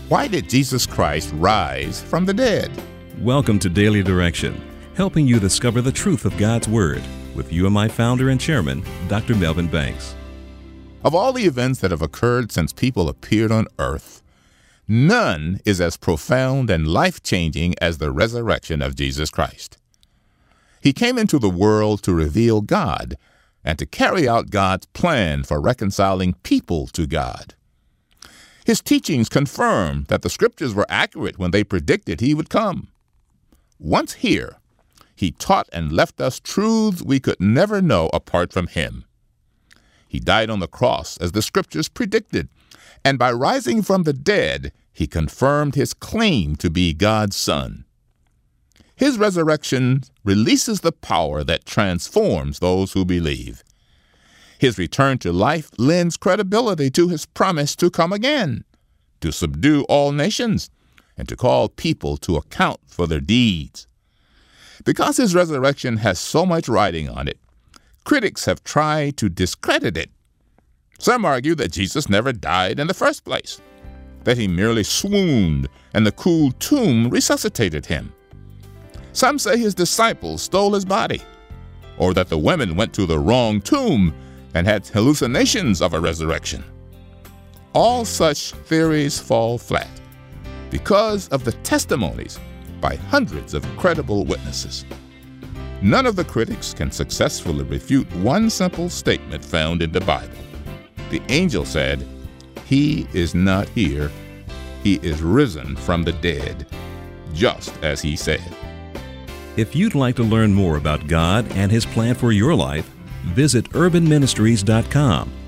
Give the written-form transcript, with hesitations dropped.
Why did Jesus Christ rise from the dead? Welcome to Daily Direction, helping you discover the truth of God's Word with UMI founder and chairman, Dr. Melvin Banks. Of all the events that have occurred since people appeared on earth, none is as profound and life-changing as the resurrection of Jesus Christ. He came into the world to reveal God and to carry out God's plan for reconciling people to God. His teachings confirm that the Scriptures were accurate when they predicted he would come. Once here, he taught and left us truths we could never know apart from him. He died on the cross as the Scriptures predicted, and by rising from the dead, he confirmed his claim to be God's Son. His resurrection releases the power that transforms those who believe. His return to life lends credibility to his promise to come again, to subdue all nations, and to call people to account for their deeds. Because his resurrection has so much riding on it, critics have tried to discredit it. Some argue that Jesus never died in the first place, that he merely swooned and the cool tomb resuscitated him. Some say his disciples stole his body, or that the women went to the wrong tomb and had hallucinations of a resurrection. All such theories fall flat because of the testimonies by hundreds of credible witnesses. None of the critics can successfully refute one simple statement found in the Bible. The angel said, "He is not here. He is risen from the dead," just as he said. If you'd like to learn more about God and His plan for your life, visit urbanministries.com